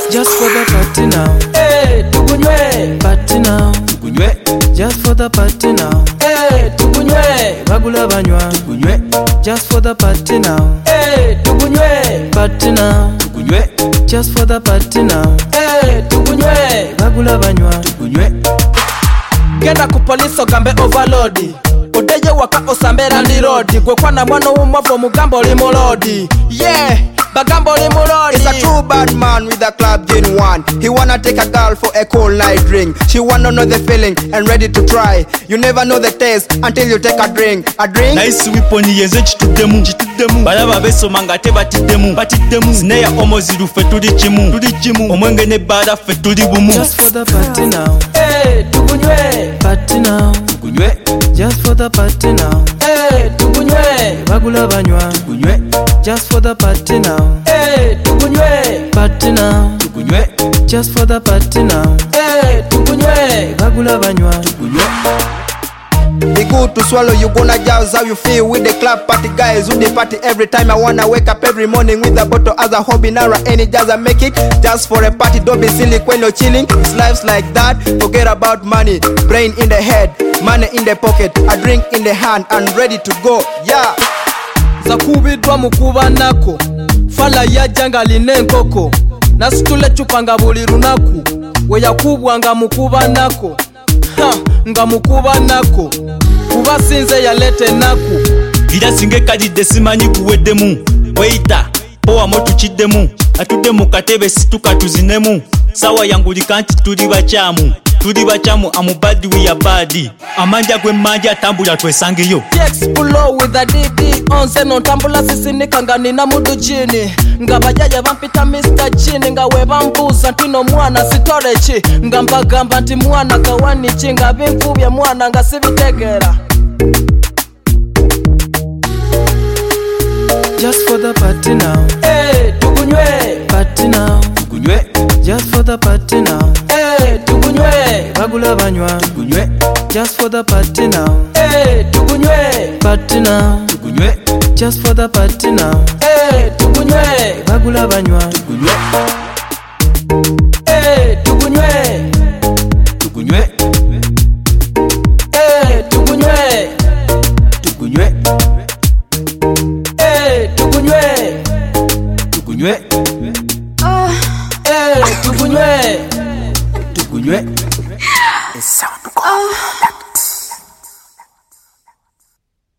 Just for the party now. Hey, tukunywe. Party now. Tukunywe. Just for the party now. Hey, tukunywe. Bagula banywa. Tukunywe. Just for the party now. Hey, tukunywe. Party now. Tukunywe. Just for the party now. Hey, tukunywe. Bagula banywa. Tukunywe. Genda ku police ogambe overload. Odeje waka osambera ndi road. Gwe kwana mwana w'umwavo mugambo oli mulodi. Yeah. Bagambo li mulodi. It's a true bad man with a club gin one. He wanna take a girl for a cold night drink. She wanna know the feeling and ready to try. You never know the taste until you take a drink. A drink. Nice wiponi yenze chituddemu balaba besoma nga batiddemu sineya omoziru ffe tuli kimu omwenge ne bbaala ffe tuli bumu. Just for the party now. Hey, tukunywe. Party now. Tukunywe. Just for the party now. Hey, tukunywe. Bagula banywa. Tukunywe. Just for the party now. Hey, tukunywe. Party now. Tukunywe. Just for the party now. Hey, tukunywe. Bagula banywa. Tukunywe. Be good to swallow, you gonna jazz how you feel with the club party guys who they party every time. I wanna wake up every morning with a bottle as a hobby. Now any jazz I make it just for a party. Don't be silly when you're chilling. It's life's like that. Forget about money, brain in the head, money in the pocket, a drink in the hand and ready to go. Yeah. Zakubidwa mukuba nako fala yajanga line enkoko nasitule chupa nga buli lunaku we yakubwa nga mukuba nako nga mukuba nako kuba sinze yalete naku Gira singe kadide simanyi kuweddemu weita powa motu chiddemu atudde mu katebe situka tuzinemu sawa yangulika nti tuli bachamu amubadi we ya badi amanja gwe manja tambula twesangeyo explore with a DD onze no tambula sisinika nga nina mudu chini nga bajaja bampita Mr. Chini nga we bambuza ntino mwana sitorechi nga mbagamba nti mwana kawani chinga bimfubya mwana nga sibitegera. Just for the party now. Hey, tukunywe. Party now. Tukunywe. Just for the party now. Hey, tukunywe. Bagula banywa. Tukunywe. Just for the party now. Hey, tukunywe. Party now. Tukunywe. Just for the party now. Hey, tukunywe. Bagula banywa. Tukunywe. Hey, tukunywe. Tukunywe. Hey, tukunywe. Tukunywe. Hey, tukunywe. Tukunywe.